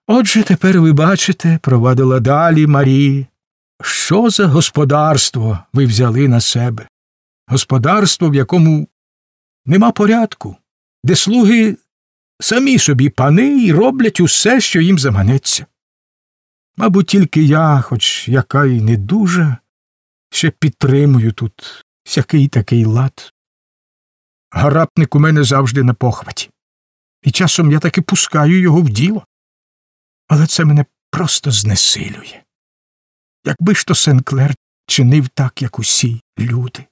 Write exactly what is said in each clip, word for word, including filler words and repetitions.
Отже, тепер ви бачите, провадила далі Марі, що за господарство ви взяли на себе. Господарство, в якому нема порядку, де слуги самі собі пани і роблять усе, що їм заманеться. Мабуть, тільки я, хоч яка й не дуже, ще підтримую тут всякий такий лад. Гарапник у мене завжди на похваті, і часом я таки пускаю його в діло. Але це мене просто знесилює. Якби ж то Сен-Клер чинив так, як усі люди.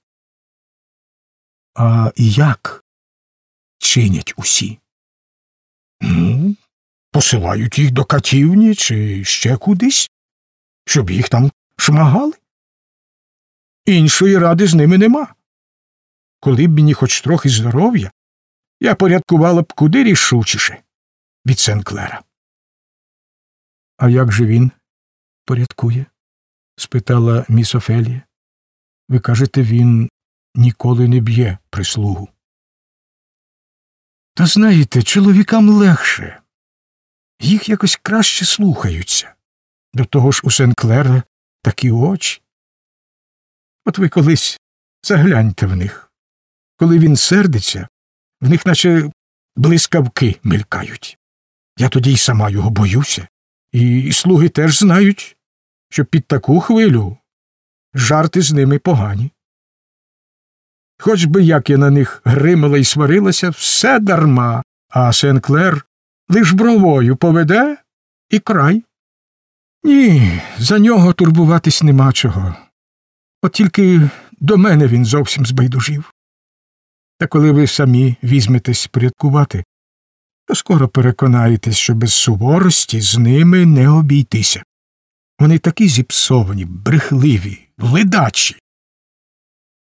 А як чинять усі? Ну, посилають їх до катівні чи ще кудись, щоб їх там шмагали. Іншої ради з ними нема. Коли б мені хоч трохи здоров'я, я порядкувала б куди рішучіше від Сен-Клера. — А як же він порядкує? — спитала міс Офелія. — Ви кажете, він ніколи не б'є прислугу. — Та знаєте, чоловікам легше. Їх якось краще слухаються. До того ж у Сен-Клера такі очі. От ви колись загляньте в них. Коли він сердиться, в них наче блискавки мелькають. Я тоді й сама його боюся. І слуги теж знають, що під таку хвилю жарти з ними погані. Хоч би як я на них гримала і сварилася, все дарма, а Сен-Клер лиш бровою поведе і край. Ні, за нього турбуватись нема чого. От тільки до мене він зовсім збайдужів. Та коли ви самі візьметесь порядкувати, то скоро переконаєтесь, що без суворості з ними не обійтися. Вони такі зіпсовані, брехливі, ледачі,